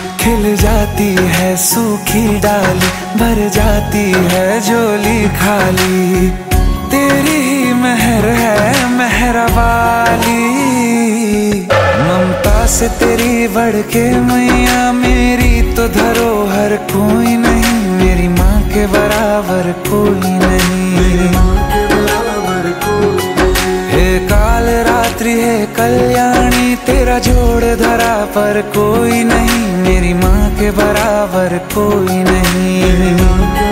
खिल जाती है सूखी डाली, भर जाती है झोली खाली। तेरी ही मेहर है मेहरा वाली, ममता से तेरी बढ़ के मैया मेरी तो धरोहर कोई नहीं। मेरी माँ के बराबर कोई नहीं। हे काल रात्रि है कल्याणी, तेरा जोड़ धरा पर कोई नहीं। मेरी माँ के बराबर कोई नहीं।